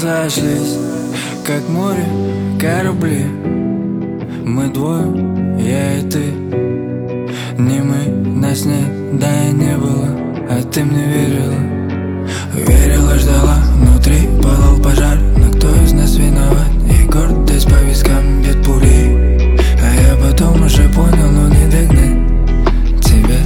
Разошлись, как море, корабли. Мы двое, я и ты. Не мы, нас нет, да и не было. А ты мне верила, верила, ждала. Внутри пылал пожар, но кто из нас виноват? И гордость по вискам бьет пулей. А я потом уже понял, но не догнать тебя.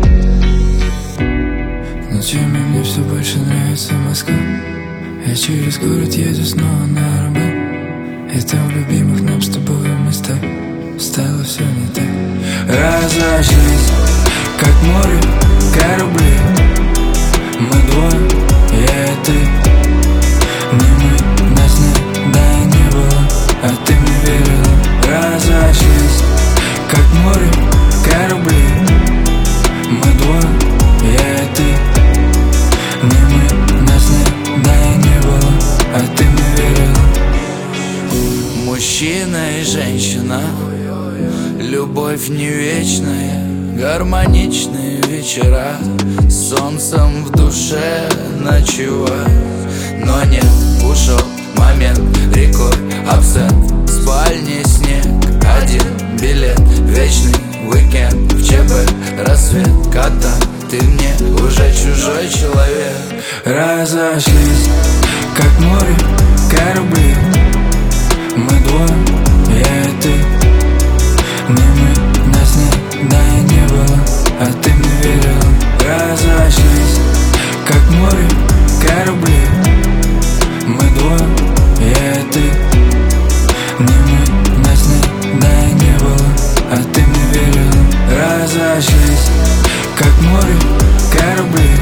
Ночами мне все больше нравится Москва. Я через город еду снова на Арбат. И там в любимых нам с тобой местах стало все не так. Разошлись, как море, корабли. Мы двое, я и ты. Не мы, нас нет, да и не было. А ты мне верила. Разошлись, как море, корабли. Мы двое, я и ты. Не мы, нас нет, да и не было. А ты мне верила. Мужчина и женщина, любовь не вечная, гармоничные вечера, солнцем в душе ночевать. Но нет, ушел момент, рекой абсент, в спальне снег, один билет, вечный уикенд, в ЧП рассвет, когда ты мне уже чужой человек. Разошлись, как море, корабли. Мы двое, я и ты. Не мы, нас нет, да и не было. А ты мне верила. Разошлись, как море, корабли. Мы двое, я и ты. Не мы, нас нет, да и не было. А ты мне верила. Разошлись, как море, корабли.